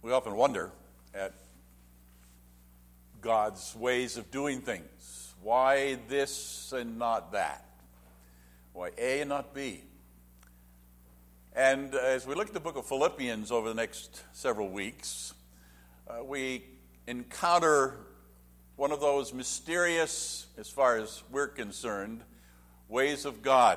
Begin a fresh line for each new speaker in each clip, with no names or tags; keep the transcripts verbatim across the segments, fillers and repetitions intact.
We often wonder at God's ways of doing things. Why this and not that? Why A and not B? And as we look at the book of Philippians over the next several weeks, uh, we encounter one of those mysterious, as far as we're concerned, ways of God.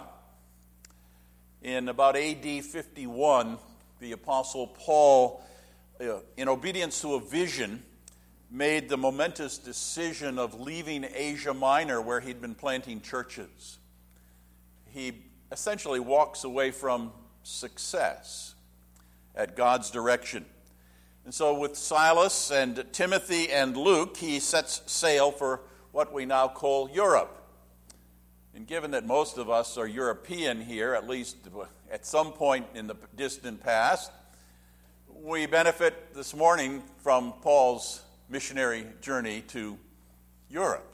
In about A D fifty-one, the Apostle Paul, uh, in obedience to a vision, made the momentous decision of leaving Asia Minor, where he'd been planting churches. He essentially walks away from success at God's direction. And so with Silas and Timothy and Luke, he sets sail for what we now call Europe. And given that most of us are European here, at least at some point in the distant past, we benefit this morning from Paul's missionary journey to Europe.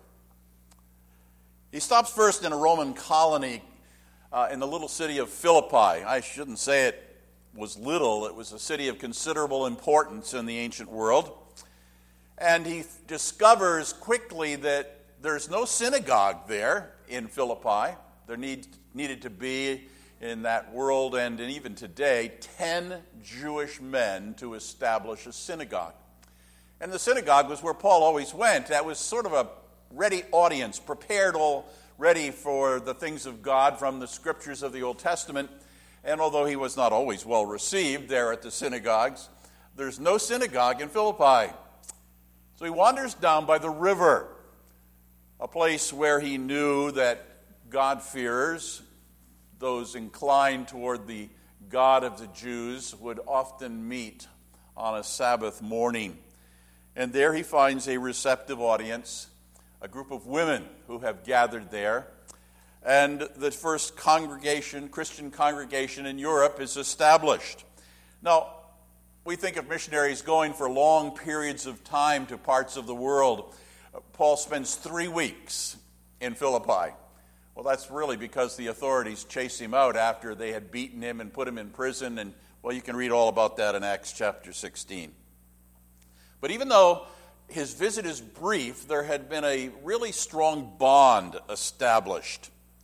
He stops first in a Roman colony uh, in the little city of Philippi. I shouldn't say it was little. It was a city of considerable importance in the ancient world. And he discovers quickly that there's no synagogue there in Philippi. There need, needed to be, in that world and even today, ten Jewish men to establish a synagogue. And the synagogue was where Paul always went. That was sort of a ready audience, prepared already for the things of God from the scriptures of the Old Testament. And although he was not always well received there at the synagogues, there's no synagogue in Philippi. So he wanders down by the river, a place where he knew that God-fearers, those inclined toward the God of the Jews, would often meet on a Sabbath morning. And there he finds a receptive audience, a group of women who have gathered there. And the first congregation, Christian congregation in Europe is established. Now, we think of missionaries going for long periods of time to parts of the world. Paul spends three weeks in Philippi. Well, that's really because the authorities chased him out after they had beaten him and put him in prison. And, well, you can read all about that in Acts chapter sixteen. But even though his visit is brief, there had been a really strong bond established.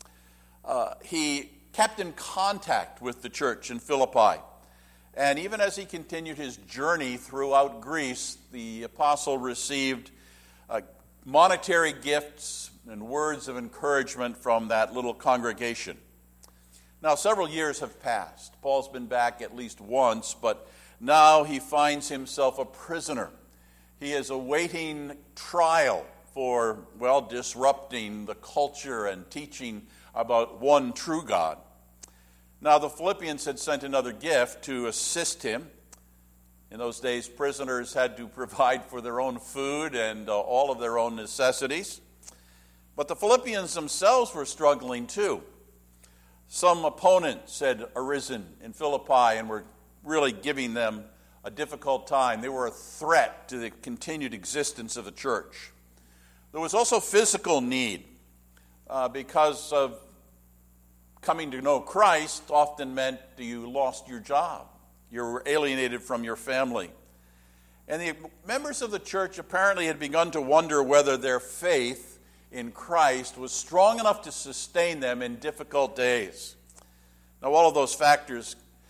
Uh, he kept in contact with the church in Philippi. And even as he continued his journey throughout Greece, the apostle received uh, monetary gifts and words of encouragement from that little congregation. Now, several years have passed. Paul's been back at least once, but now he finds himself a prisoner. He is awaiting trial for, well, disrupting the culture and teaching about one true God. Now, the Philippians had sent another gift to assist him. In those days, prisoners had to provide for their own food and uh, all of their own necessities. But the Philippians themselves were struggling too. Some opponents had arisen in Philippi and were really giving them a difficult time. They were a threat to the continued existence of the church. There was also physical need uh, because of coming to know Christ often meant that you lost your job. You were alienated from your family. And the members of the church apparently had begun to wonder whether their faith in Christ was strong enough to sustain them in difficult days. Now, all of those factors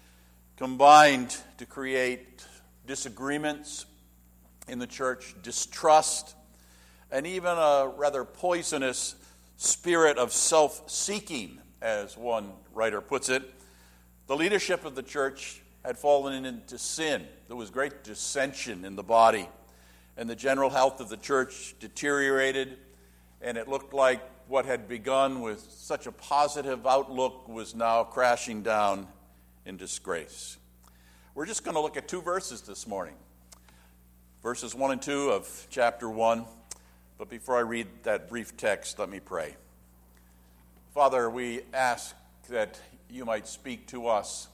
combined to create disagreements in the church, distrust, and even a rather poisonous spirit of self-seeking, as one writer puts it. The leadership of the church had fallen into sin. There was great dissension in the body, and the general health of the church deteriorated, and it looked like what had begun with such a positive outlook was now crashing down in disgrace. We're just going to look at two verses this morning, verses one and two of chapter one. But before I read that brief text, let me pray. Father, we ask that you might speak to us.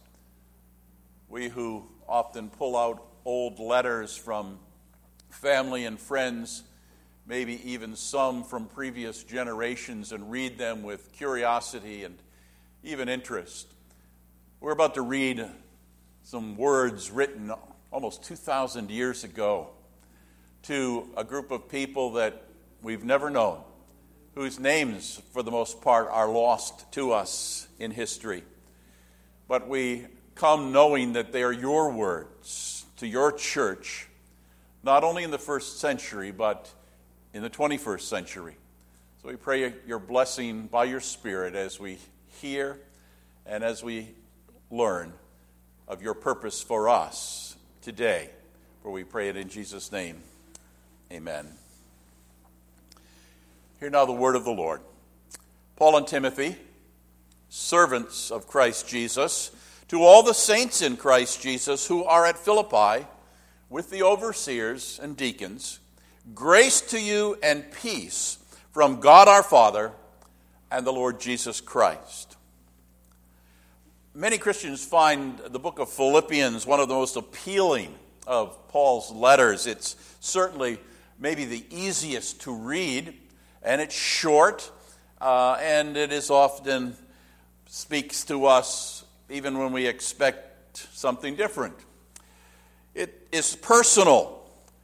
We who often pull out old letters from family and friends, maybe even some from previous generations, and read them with curiosity and even interest. We're about to read some words written almost two thousand years ago to a group of people that we've never known, whose names, for the most part, are lost to us in history. But we come knowing that they are your words to your church, not only in the first century, but in the twenty-first century. So we pray your blessing by your Spirit as we hear and as we learn of your purpose for us today. For we pray it in Jesus' name. Amen. Hear now the word of the Lord. Paul and Timothy, servants of Christ Jesus, to all the saints in Christ Jesus who are at Philippi, with the overseers and deacons, grace to you and peace from God our Father and the Lord Jesus Christ. Many Christians find the book of Philippians one of the most appealing of Paul's letters. It's certainly maybe the easiest to read, and it's short, uh, and it is often speaks to us even when we expect something different. It is personal,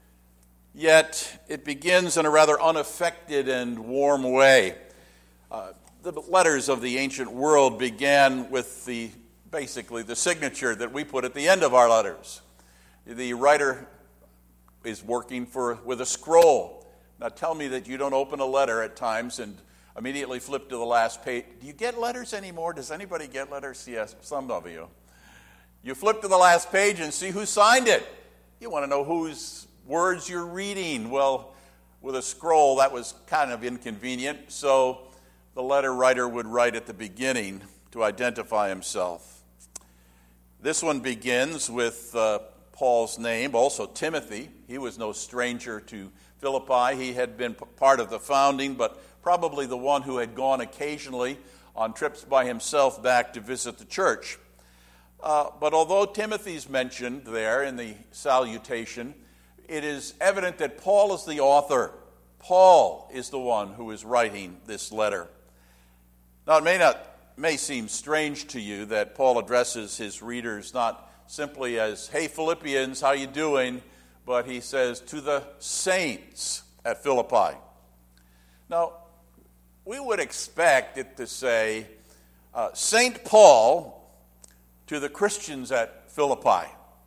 yet it begins in a rather unaffected and warm way. Uh, the letters of the ancient world began with the basically the signature that we put at the end of our letters. The writer is working for with a scroll. Now tell me that you don't open a letter at times and immediately flip to the last page. Do you get letters anymore? Does anybody get letters? Yes, some of you. You flip to the last page and see who signed it. You want to know whose words you're reading. Well, with a scroll, that was kind of inconvenient, so the letter writer would write at the beginning to identify himself. This one begins with uh, Paul's name, also Timothy. He was no stranger to Philippi. He had been p- part of the founding, but probably the one who had gone occasionally on trips by himself back to visit the church. Uh, but although Timothy's mentioned there in the salutation, it is evident that Paul is the author. Paul is the one who is writing this letter. Now, it may not may seem strange to you that Paul addresses his readers not simply as, "Hey, Philippians, how you doing?" but he says, "To the saints at Philippi." Now, we would expect it to say, uh, Saint Paul to the Christians at Philippi.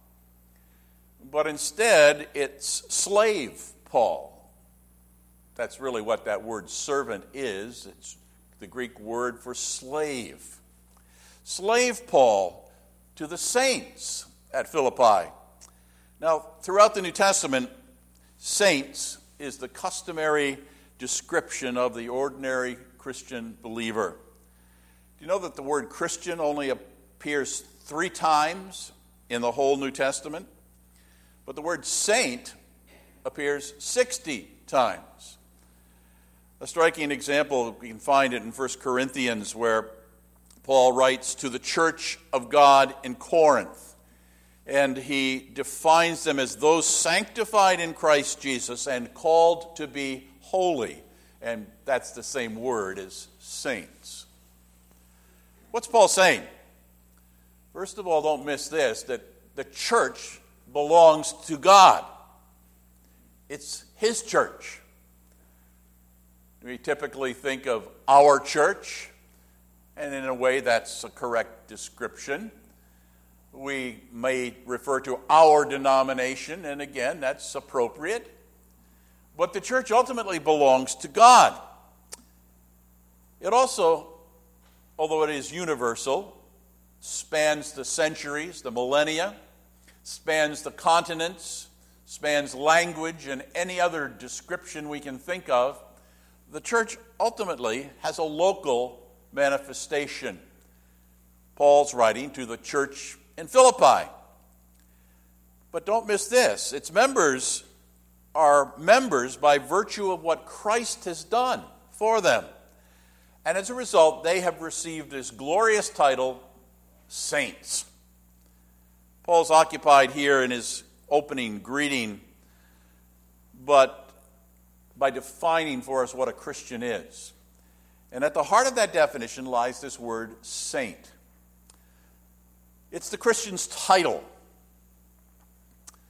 But instead, it's slave Paul. That's really what that word servant is. It's the Greek word for slave. Slave Paul to the saints at Philippi. Now, throughout the New Testament, saints is the customary description of the ordinary Christian believer. Do you know that the word Christian only appears three times in the whole New Testament? But the word saint appears sixty times. A striking example, we can find it in First Corinthians, where Paul writes to the church of God in Corinth, and he defines them as those sanctified in Christ Jesus and called to be holy. And that's the same word as saints. What's Paul saying? First of all, don't miss this, that the church belongs to God. It's his church. We typically think of our church, and in a way that's a correct description. We may refer to our denomination, and again, that's appropriate. But the church ultimately belongs to God. It also, although it is universal, spans the centuries, the millennia, spans the continents, spans language, and any other description we can think of. The church ultimately has a local manifestation. Paul's writing to the church in Philippi. But don't miss this. Its members are members by virtue of what Christ has done for them. And as a result, they have received this glorious title, saints. Paul's occupied here in his opening greeting, but by defining for us what a Christian is. And at the heart of that definition lies this word saint. It's the Christian's title.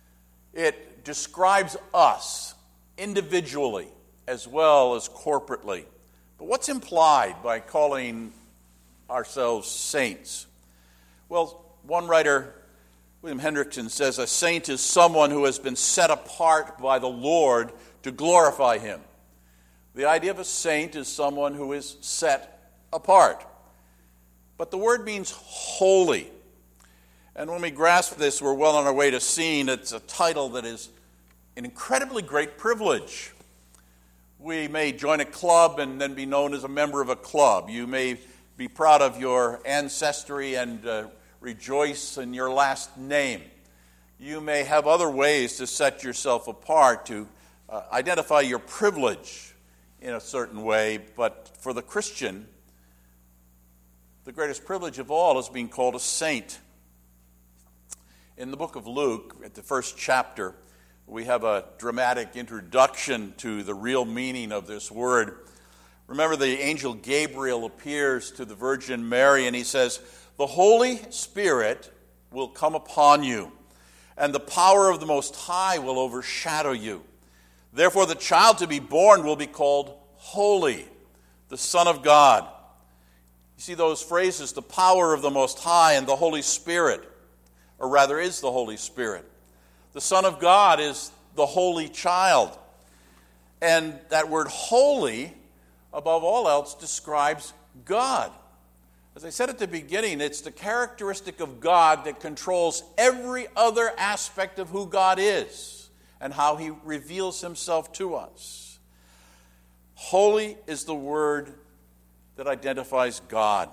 It describes us individually as well as corporately. But what's implied by calling ourselves saints? Well, one writer, William Hendrickson, says a saint is someone who has been set apart by the Lord to glorify him. The idea of a saint is someone who is set apart. But the word means holy. And when we grasp this, we're well on our way to seeing it's a title that is an incredibly great privilege. We may join a club and then be known as a member of a club. You may be proud of your ancestry and uh, rejoice in your last name. You may have other ways to set yourself apart, to uh, identify your privilege in a certain way. But for the Christian, the greatest privilege of all is being called a saint. In the book of Luke, at the first chapter, we have a dramatic introduction to the real meaning of this word. Remember, the angel Gabriel appears to the Virgin Mary, and he says, "The Holy Spirit will come upon you, and the power of the Most High will overshadow you. Therefore, the child to be born will be called Holy, the Son of God." You see those phrases, the power of the Most High and the Holy Spirit, or rather is the Holy Spirit. The Son of God is the Holy Child. And that word holy, above all else, describes God. As I said at the beginning, it's the characteristic of God that controls every other aspect of who God is and how he reveals himself to us. Holy is the word that identifies God.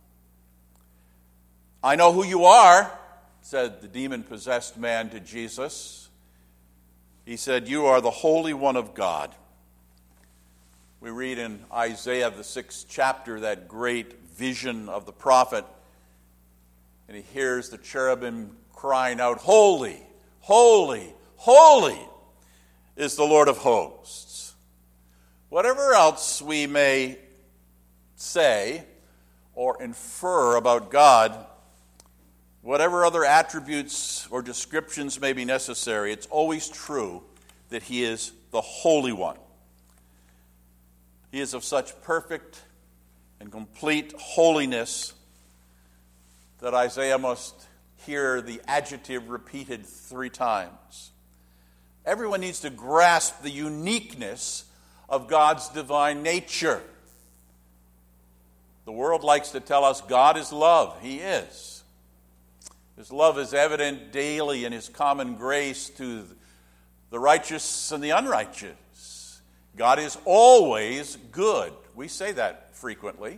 "I know who you are," said the demon-possessed man to Jesus. He said, "You are the Holy One of God." We read in Isaiah, the sixth chapter, that great vision of the prophet, and he hears the cherubim crying out, "Holy, holy, holy is the Lord of hosts." Whatever else we may say or infer about God, whatever other attributes or descriptions may be necessary, it's always true that he is the Holy One. He is of such perfect and complete holiness that Isaiah must hear the adjective repeated three times. Everyone needs to grasp the uniqueness of God's divine nature. The world likes to tell us God is love. He is. His love is evident daily in his common grace to the righteous and the unrighteous. God is always good. We say that frequently.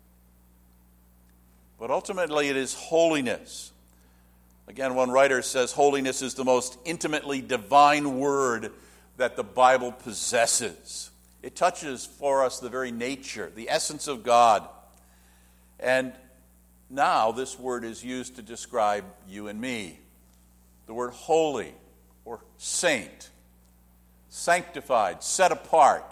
But ultimately it is holiness. Again, one writer says holiness is the most intimately divine word that the Bible possesses. It touches for us the very nature, the essence of God. And now this word is used to describe you and me. The word holy or saint, sanctified, set apart,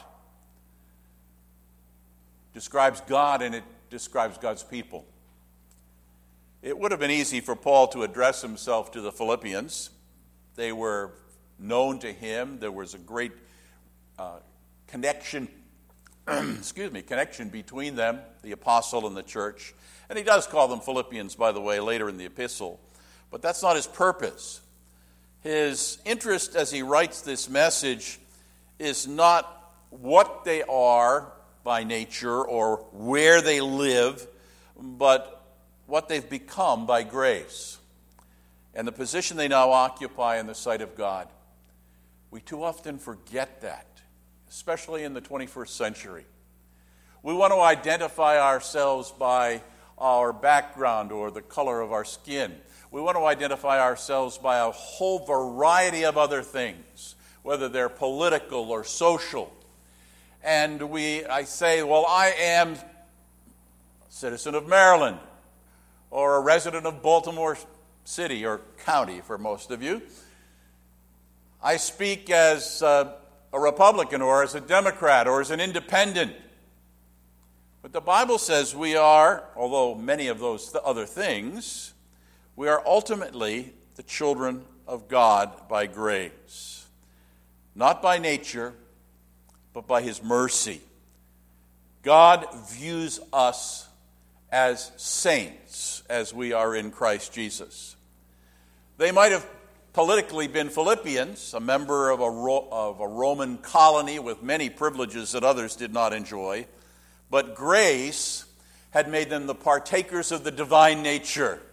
describes God, and it describes God's people. It would have been easy for Paul to address himself to the Philippians. They were known to him. There was a great uh, connection, excuse me, connection between them, the apostle and the church. And he does call them Philippians, by the way, later in the epistle. But that's not his purpose. His interest as he writes this message is not what they are by nature or where they live, but what they've become by grace and the position they now occupy in the sight of God. We too often forget that, especially in the twenty-first century. We want to identify ourselves by our background or the color of our skin. We want to identify ourselves by a whole variety of other things, whether they're political or social. And we, I say, well, I am a citizen of Maryland or a resident of Baltimore City or county for most of you. I speak as a, a Republican or as a Democrat or as an independent. But the Bible says we are, although many of those other things, we are ultimately the children of God by grace, not by nature, but by his mercy. God views us as saints as we are in Christ Jesus. They might have politically been Philippians, a member of a, Ro- of a Roman colony with many privileges that others did not enjoy, but grace had made them the partakers of the divine nature.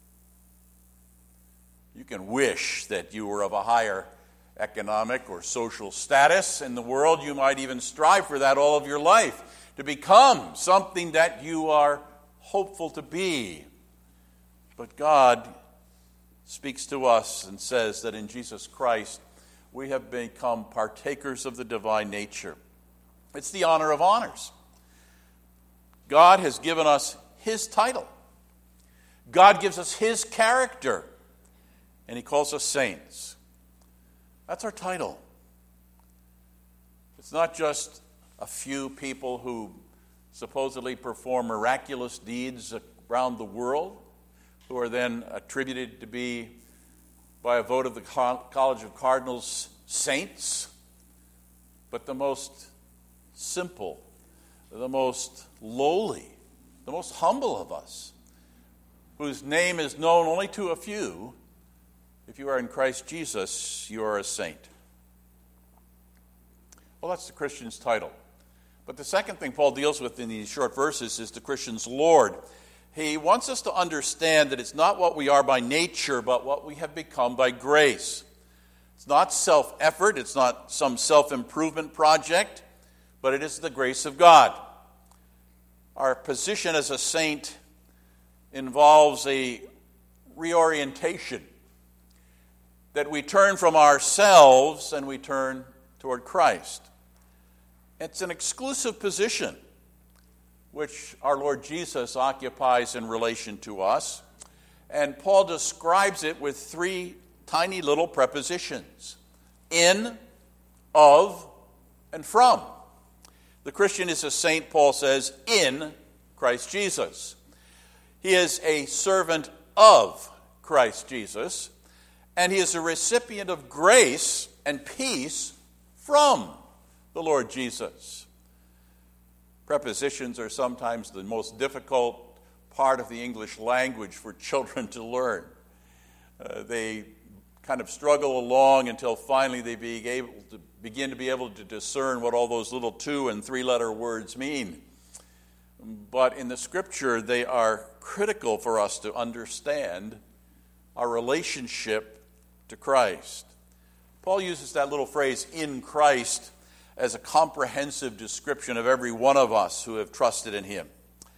You can wish that you were of a higher economic or social status in the world. You might even strive for that all of your life, to become something that you are hopeful to be. But God speaks to us and says that in Jesus Christ we have become partakers of the divine nature. It's the honor of honors. God has given us his title. God gives us his character, and he calls us saints. That's our title. It's not just a few people who supposedly perform miraculous deeds around the world, who are then attributed to be, by a vote of the College of Cardinals, saints, but the most simple, the most lowly, the most humble of us, whose name is known only to a few. If you are in Christ Jesus, you are a saint. Well, that's the Christian's title. But the second thing Paul deals with in these short verses is the Christian's Lord. He wants us to understand that it's not what we are by nature, but what we have become by grace. It's not self-effort, it's not some self-improvement project, but it is the grace of God. Our position as a saint involves a reorientation, that we turn from ourselves and we turn toward Christ. It's an exclusive position which our Lord Jesus occupies in relation to us, and Paul describes it with three tiny little prepositions: in, of, and from. The Christian is a saint, Paul says, in Christ Jesus. He is a servant of Christ Jesus, and he is a recipient of grace and peace from the Lord Jesus. Prepositions are sometimes the most difficult part of the English language for children to learn. Uh, they kind of struggle along until finally they be able to begin to be able to discern what all those little two and three-letter words mean. But in the Scripture, they are critical for us to understand our relationship to Christ. Paul uses that little phrase, in Christ, as a comprehensive description of every one of us who have trusted in him.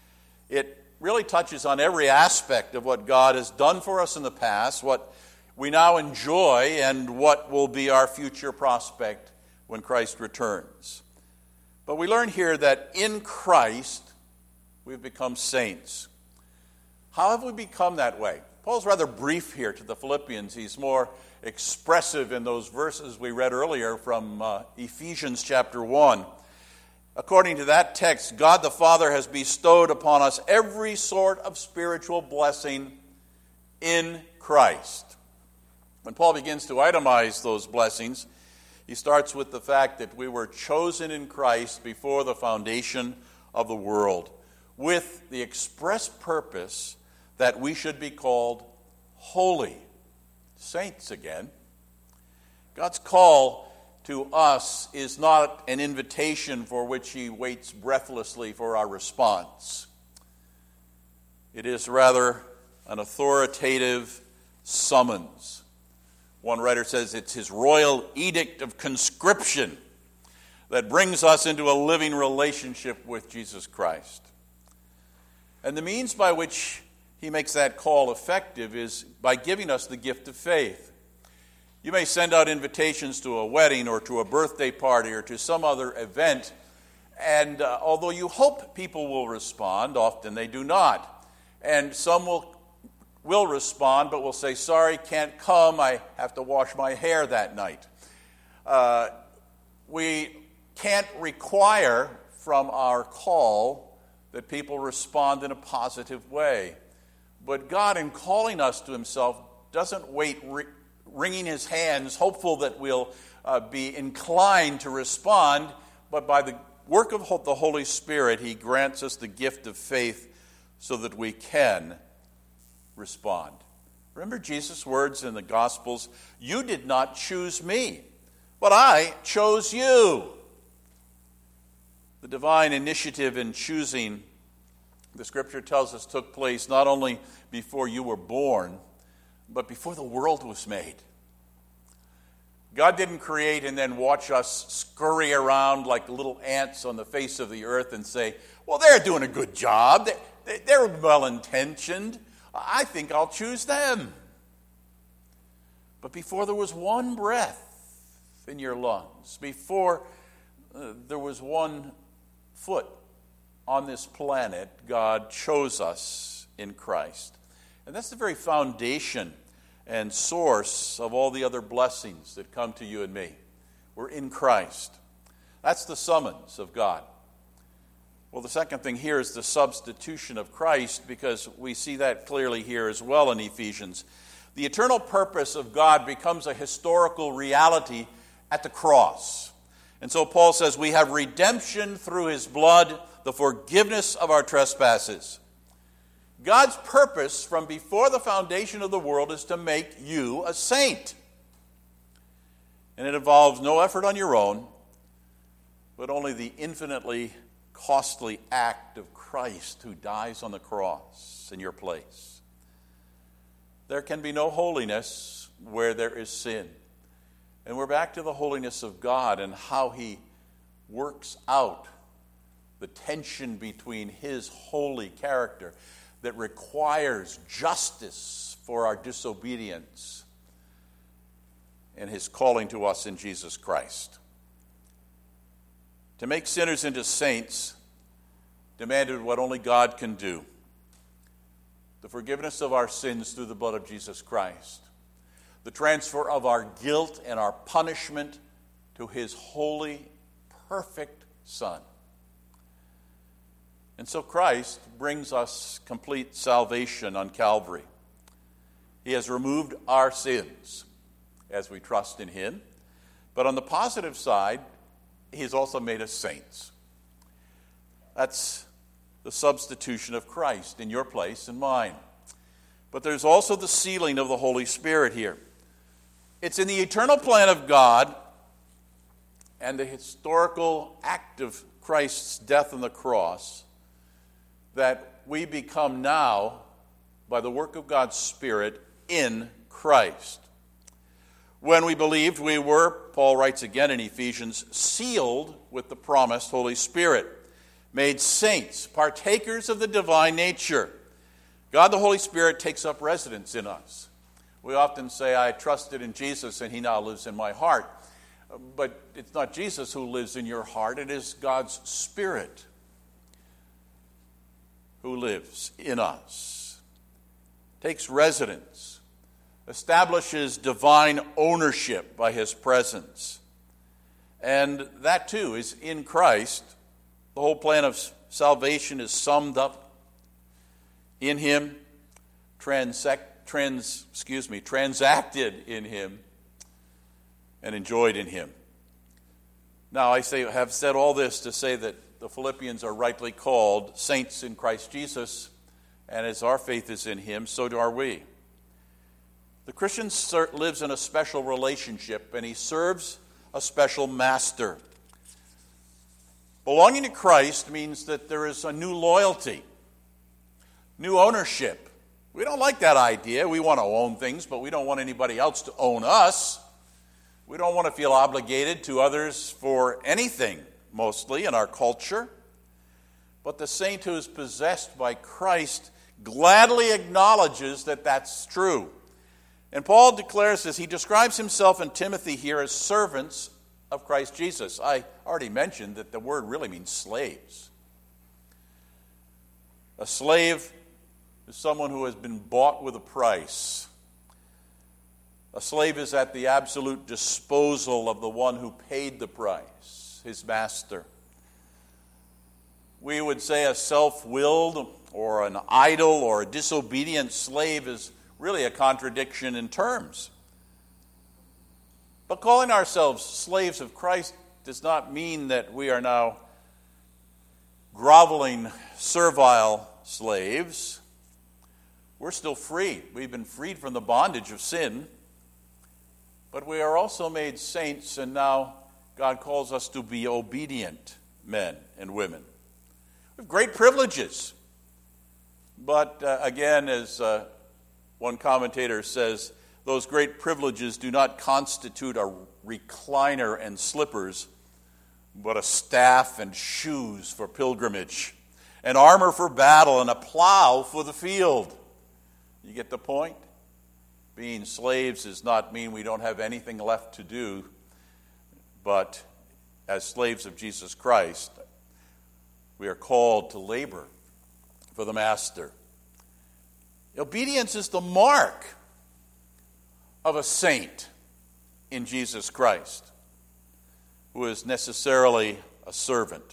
It really touches on every aspect of what God has done for us in the past, what we now enjoy, and what will be our future prospect when Christ returns. But we learn here that in Christ we've become saints. How have we become that way? Paul's rather brief here to the Philippians. He's more expressive in those verses we read earlier from uh, Ephesians chapter one. According to that text, God the Father has bestowed upon us every sort of spiritual blessing in Christ. When Paul begins to itemize those blessings, he starts with the fact that we were chosen in Christ before the foundation of the world, with the express purpose that we should be called holy. Saints again. God's call to us is not an invitation for which he waits breathlessly for our response. It is rather an authoritative summons. One writer says it's his royal edict of conscription that brings us into a living relationship with Jesus Christ. And the means by which he makes that call effective is by giving us the gift of faith. You may send out invitations to a wedding or to a birthday party or to some other event, and uh, although you hope people will respond, often they do not. And some will, will respond, but will say, sorry, can't come, I have to wash my hair that night. Uh, we can't require from our call that people respond in a positive way. But God, in calling us to himself, doesn't wait re- wringing his hands, hopeful that we'll uh, be inclined to respond, but by the work of the Holy Spirit, he grants us the gift of faith so that we can respond. Remember Jesus' words in the Gospels, "You did not choose me, but I chose you." The divine initiative in choosing, the Scripture tells us, took place not only before you were born, but before the world was made. God didn't create and then watch us scurry around like little ants on the face of the earth and say, well, they're doing a good job. They're well-intentioned. I think I'll choose them. But before there was one breath in your lungs, before uh, there was one foot on this planet, God chose us in Christ. And that's the very foundation and source of all the other blessings that come to you and me. We're in Christ. That's the summons of God. Well, the second thing here is the substitution of Christ, because we see that clearly here as well in Ephesians. The eternal purpose of God becomes a historical reality at the cross. And so Paul says, we have redemption through his blood, the forgiveness of our trespasses. God's purpose from before the foundation of the world is to make you a saint. And it involves no effort on your own, but only the infinitely costly act of Christ who dies on the cross in your place. There can be no holiness where there is sin. And we're back to the holiness of God and how he works out the tension between his holy character that requires justice for our disobedience and his calling to us in Jesus Christ. To make sinners into saints demanded what only God can do: the forgiveness of our sins through the blood of Jesus Christ, the transfer of our guilt and our punishment to his holy, perfect Son. And so Christ brings us complete salvation on Calvary. He has removed our sins as we trust in him. But on the positive side, he has also made us saints. That's the substitution of Christ in your place and mine. But there's also the sealing of the Holy Spirit here. It's in the eternal plan of God and the historical act of Christ's death on the cross that we become now, by the work of God's Spirit, in Christ. When we believed, we were, Paul writes again in Ephesians, sealed with the promised Holy Spirit, made saints, partakers of the divine nature. God the Holy Spirit takes up residence in us. We often say, I trusted in Jesus and he now lives in my heart. But it's not Jesus who lives in your heart, it is God's Spirit who lives in us, takes residence, establishes divine ownership by his presence. And that too is in Christ. The whole plan of salvation is summed up in him, transact, trans, excuse me, transacted in him, and enjoyed in him. Now, I say, have said all this to say that the Philippians are rightly called saints in Christ Jesus, and as our faith is in him, so do are we. The Christian lives in a special relationship, and he serves a special master. Belonging to Christ means that there is a new loyalty, new ownership. We don't like that idea. We want to own things, but we don't want anybody else to own us. We don't want to feel obligated to others for anything, mostly in our culture. But the saint who is possessed by Christ gladly acknowledges that that's true. And Paul declares this. He describes himself and Timothy here as servants of Christ Jesus. I already mentioned that the word really means slaves. A slave is someone who has been bought with a price. A slave is at the absolute disposal of the one who paid the price, his master. We would say a self-willed or an idle or a disobedient slave is really a contradiction in terms. But calling ourselves slaves of Christ does not mean that we are now groveling, servile slaves. We're still free. We've been freed from the bondage of sin. But we are also made saints, and now God calls us to be obedient men and women. We have great privileges. But uh, again, as uh, one commentator says, those great privileges do not constitute a recliner and slippers, but a staff and shoes for pilgrimage, an armor for battle, and a plow for the field. You get the point? Being slaves does not mean we don't have anything left to do, but as slaves of Jesus Christ, we are called to labor for the Master. Obedience is the mark of a saint in Jesus Christ, who is necessarily a servant.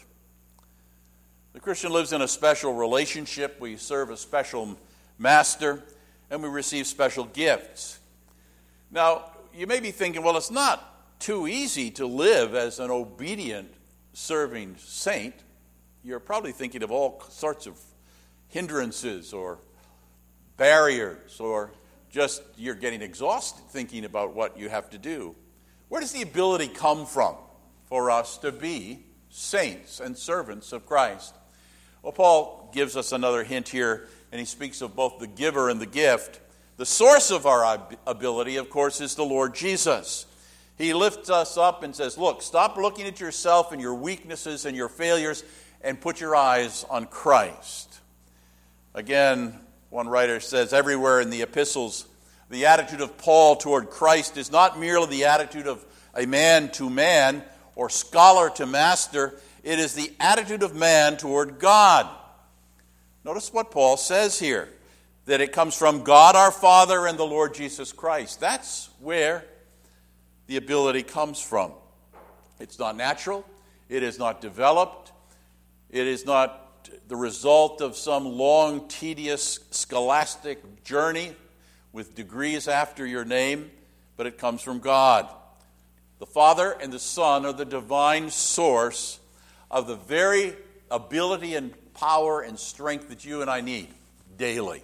The Christian lives in a special relationship. We serve a special master, and we receive special gifts. Now, you may be thinking, well, it's not too easy to live as an obedient, serving saint. You're probably thinking of all sorts of hindrances or barriers, or just you're getting exhausted thinking about what you have to do. Where does the ability come from for us to be saints and servants of Christ? Well, Paul gives us another hint here, and he speaks of both the giver and the gift. The source of our ability, of course, is the Lord Jesus. He lifts us up and says, look, stop looking at yourself and your weaknesses and your failures and put your eyes on Christ. Again, one writer says, everywhere in the epistles, the attitude of Paul toward Christ is not merely the attitude of a man to man or scholar to master. It is the attitude of man toward God. Notice what Paul says here, that it comes from God our Father and the Lord Jesus Christ. That's where the ability comes from. It's not natural. It is not developed. It is not the result of some long, tedious, scholastic journey with degrees after your name, but it comes from God. The Father and the Son are the divine source of the very ability and power and strength that you and I need daily.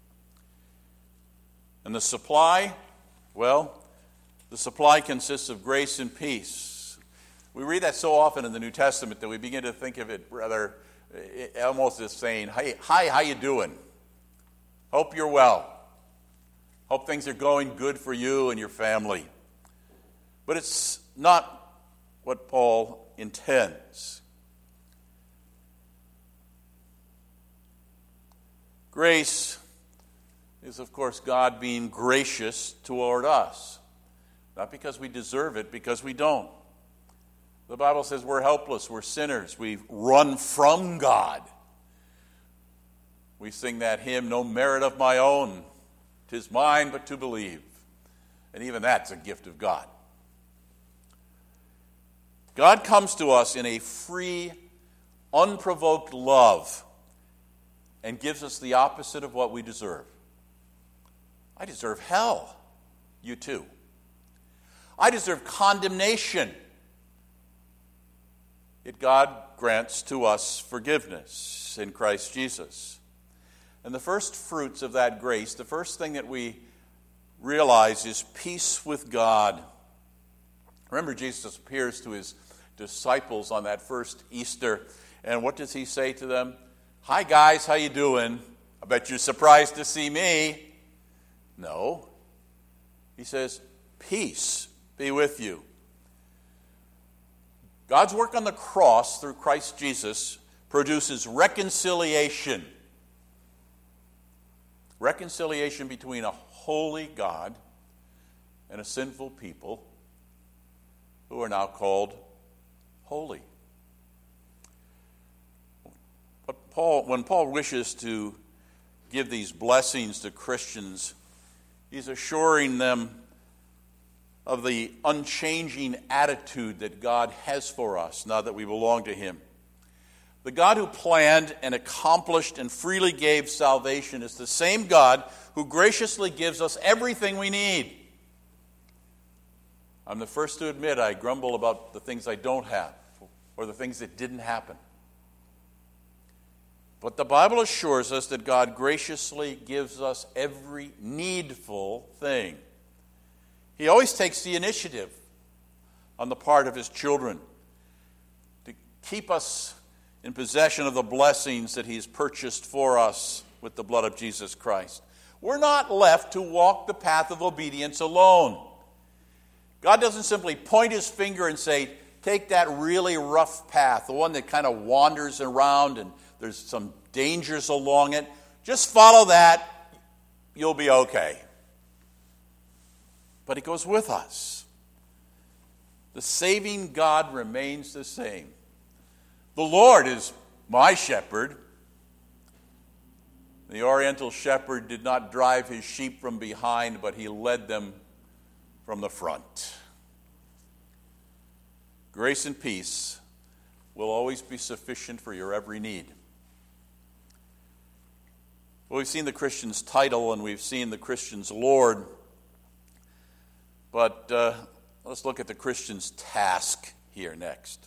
And the supply, well, the supply consists of grace and peace. We read that so often in the New Testament that we begin to think of it rather almost as saying, hey, hi, how you doing? Hope you're well. Hope things are going good for you and your family. But it's not what Paul intends. Grace is, of course, God being gracious toward us. Not because we deserve it, because we don't. The Bible says we're helpless, we're sinners, we run from God. We sing that hymn, no merit of my own, 'tis mine but to believe. And even that's a gift of God. God comes to us in a free, unprovoked love and gives us the opposite of what we deserve. I deserve hell. You too. I deserve condemnation. Yet God grants to us forgiveness in Christ Jesus. And the first fruits of that grace, the first thing that we realize is peace with God. Remember, Jesus appears to his disciples on that first Easter, and what does he say to them? Hi guys, how you doing? I bet you're surprised to see me. No. He says, peace be with you. God's work on the cross through Christ Jesus produces reconciliation. Reconciliation between a holy God and a sinful people who are now called holy. But Paul, when Paul wishes to give these blessings to Christians, he's assuring them of the unchanging attitude that God has for us now that we belong to him. The God who planned and accomplished and freely gave salvation is the same God who graciously gives us everything we need. I'm the first to admit I grumble about the things I don't have or the things that didn't happen. But the Bible assures us that God graciously gives us every needful thing. He always takes the initiative on the part of his children to keep us in possession of the blessings that he's purchased for us with the blood of Jesus Christ. We're not left to walk the path of obedience alone. God doesn't simply point his finger and say, take that really rough path, the one that kind of wanders around and there's some dangers along it. Just follow that, you'll be okay. But he goes with us. The saving God remains the same. The Lord is my shepherd. The oriental shepherd did not drive his sheep from behind, but he led them from the front. Grace and peace will always be sufficient for your every need. Well, we've seen the Christian's title and we've seen the Christian's Lord, but uh, let's look at the Christian's task here next.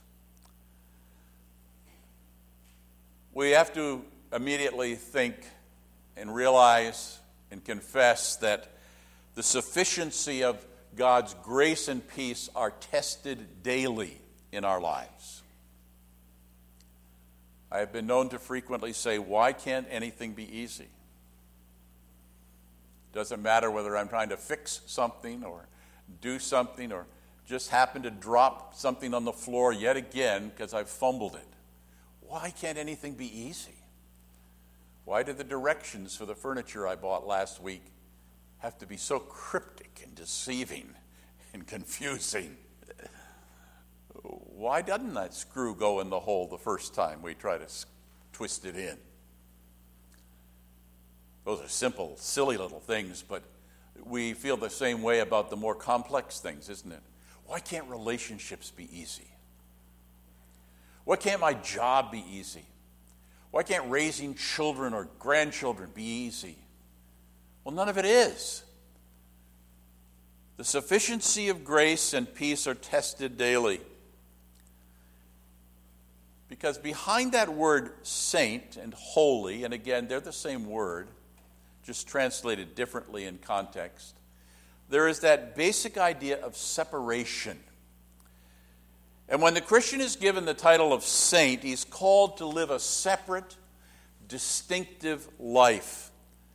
We have to immediately think and realize and confess that the sufficiency of God's grace and peace are tested daily in our lives. I have been known to frequently say, why can't anything be easy? Doesn't matter whether I'm trying to fix something or do something or just happen to drop something on the floor yet again because I've fumbled it. Why can't anything be easy? Why do the directions for the furniture I bought last week have to be so cryptic and deceiving and confusing? Why doesn't that screw go in the hole the first time we try to twist it in? Those are simple, silly little things, but we feel the same way about the more complex things, isn't it? Why can't relationships be easy? Why can't my job be easy? Why can't raising children or grandchildren be easy? Well, none of it is. The sufficiency of grace and peace are tested daily. Because behind that word saint and holy, and again, they're the same word, just translated differently in context, there is that basic idea of separation. And when the Christian is given the title of saint, he's called to live a separate, distinctive life.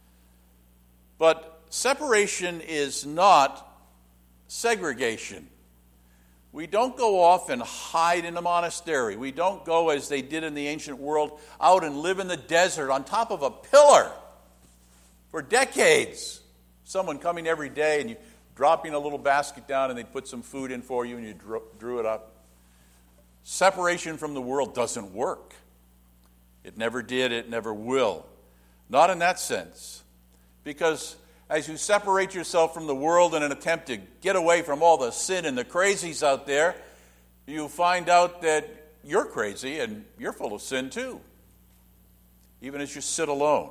But separation is not segregation. We don't go off and hide in a monastery. We don't go, as they did in the ancient world, out and live in the desert on top of a pillar for decades. Someone coming every day and you dropping a little basket down and they'd put some food in for you and you drew, drew it up. Separation from the world doesn't work. It never did, it never will. Not in that sense. Because as you separate yourself from the world in an attempt to get away from all the sin and the crazies out there, you find out that you're crazy and you're full of sin too, even as you sit alone.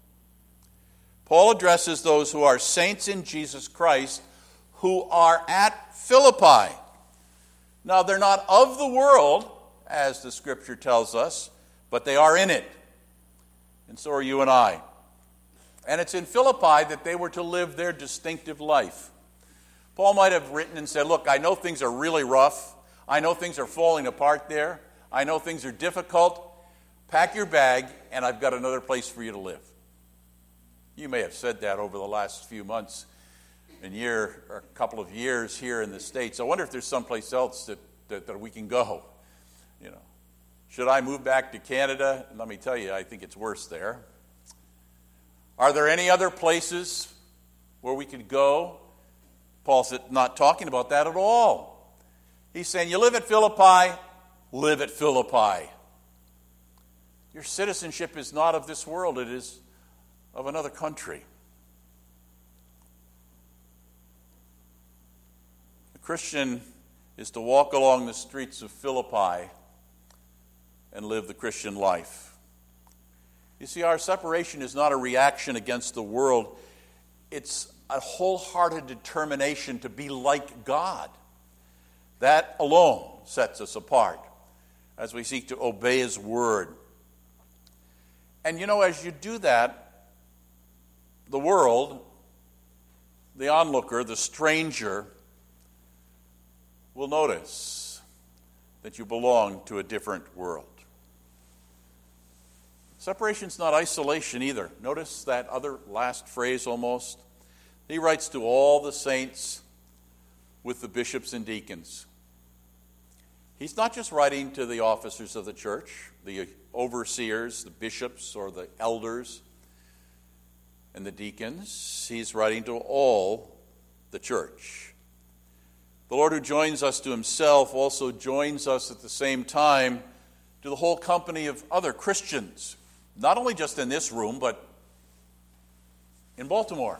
Paul addresses those who are saints in Jesus Christ who are at Philippi. Now, they're not of the world, as the Scripture tells us, but they are in it. And so are you and I. And it's in Philippi that they were to live their distinctive life. Paul might have written and said, look, I know things are really rough. I know things are falling apart there. I know things are difficult. Pack your bag, and I've got another place for you to live. You may have said that over the last few months and year, or a couple of years here in the States. I wonder if there's someplace else that, that, that we can go. You know, should I move back to Canada? And let me tell you, I think it's worse there. Are there any other places where we could go? Paul's not talking about that at all. He's saying, you live at Philippi, live at Philippi. Your citizenship is not of this world, it is of another country. The Christian is to walk along the streets of Philippi and live the Christian life. You see, our separation is not a reaction against the world. It's a wholehearted determination to be like God, That alone sets us apart as we seek to obey his word. And you know, as you do that, the world, the onlooker, the stranger, will notice that you belong to a different world. Separation's not isolation either. Notice that other last phrase almost. He writes to all the saints with the bishops and deacons. He's not just writing to the officers of the church, the overseers, the bishops, or the elders and the deacons. He's writing to all the church. The Lord who joins us to himself also joins us at the same time to the whole company of other Christians, not only just in this room, but in Baltimore,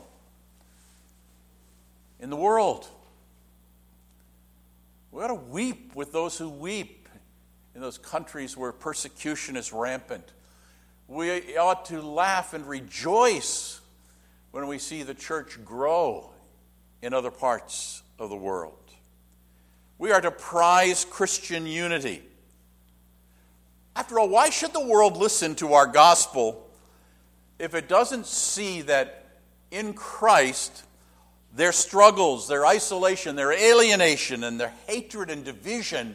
in the world. We ought to weep with those who weep in those countries where persecution is rampant. We ought to laugh and rejoice when we see the church grow in other parts of the world. We are to prize Christian unity. After all, why should the world listen to our gospel if it doesn't see that in Christ their struggles, their isolation, their alienation, and their hatred and division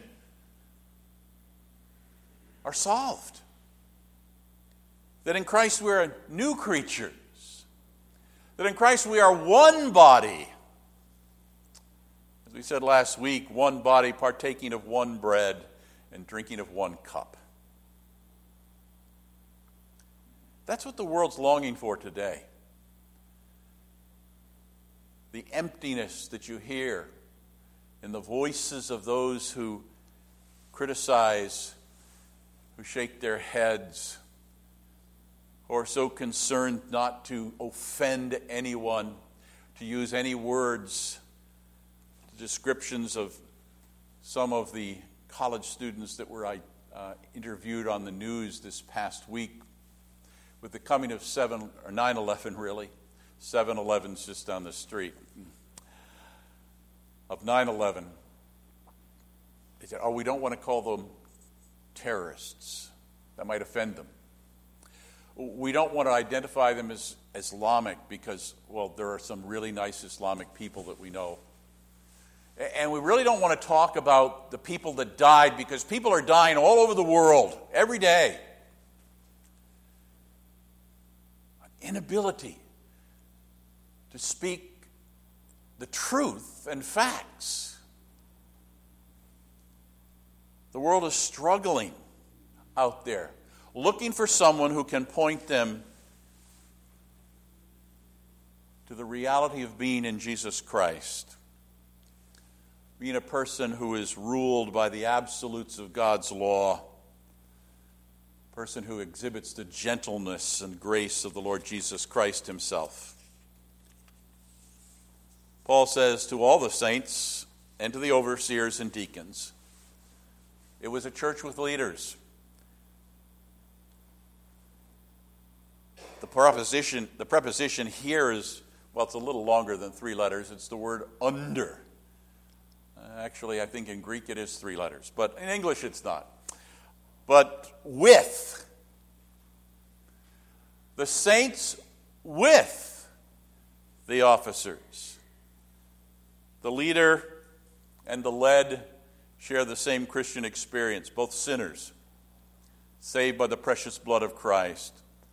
are solved? That in Christ we are new creatures. That in Christ we are one body. As we said last week, one body partaking of one bread and drinking of one cup. That's what the world's longing for today. The emptiness that you hear in the voices of those who criticize, who shake their heads, who are so concerned not to offend anyone, to use any words, descriptions of some of the college students that were uh, interviewed on the news this past week. With the coming of seven or nine eleven, really, seven eleven's just down the street, of nine eleven, they said, oh, we don't want to call them terrorists. That might offend them. We don't want to identify them as Islamic because, well, there are some really nice Islamic people that we know. And we really don't want to talk about the people that died because people are dying all over the world every day. Inability to speak the truth and facts. The world is struggling out there, looking for someone who can point them to the reality of being in Jesus Christ. Being a person who is ruled by the absolutes of God's law. A person who exhibits the gentleness and grace of the Lord Jesus Christ himself. Paul says to all the saints and to the overseers and deacons, it was a church with leaders. The preposition, the preposition here is, well, it's a little longer than three letters. It's the word under. Uh, actually, I think in Greek it is three letters, but in English it's not. But with. The saints with the officers. The leader and the led share the same Christian experience, both sinners, saved by the precious blood of Christ,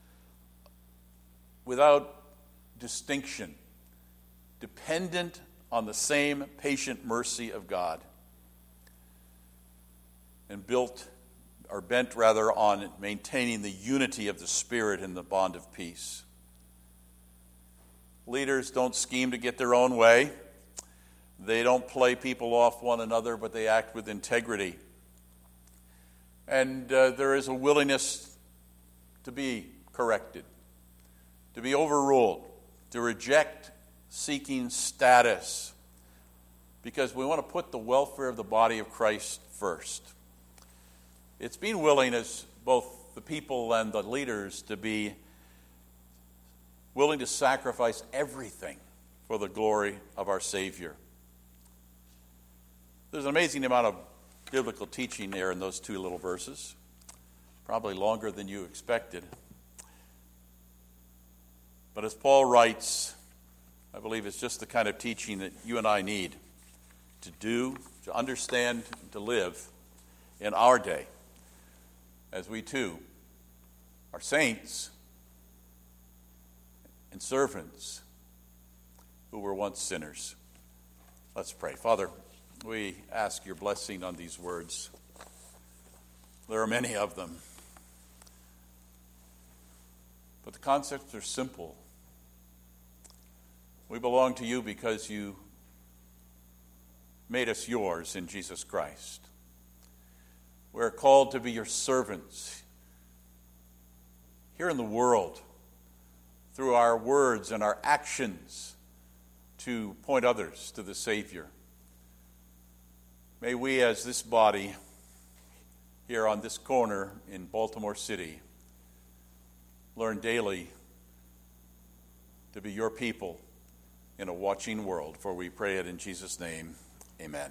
without distinction, dependent on the same patient mercy of God, and built, or bent rather, on maintaining the unity of the Spirit in the bond of peace. Leaders don't scheme to get their own way. They don't play people off one another, but they act with integrity. And uh, there is a willingness to be corrected, to be overruled, to reject seeking status, because we want to put the welfare of the body of Christ first. It's being willing as both the people and the leaders to be willing to sacrifice everything for the glory of our Savior. There's an amazing amount of biblical teaching there in those two little verses, probably longer than you expected. But as Paul writes, I believe it's just the kind of teaching that you and I need to do, to understand, to live in our day, as we too are saints and servants who were once sinners. Let's pray. Father, we ask your blessing on these words. There are many of them, but the concepts are simple. We belong to you because you made us yours in Jesus Christ. We're called to be your servants here in the world through our words and our actions to point others to the Savior. May we, as this body here on this corner in Baltimore City, learn daily to be your people in a watching world, for we pray it in Jesus' name. Amen.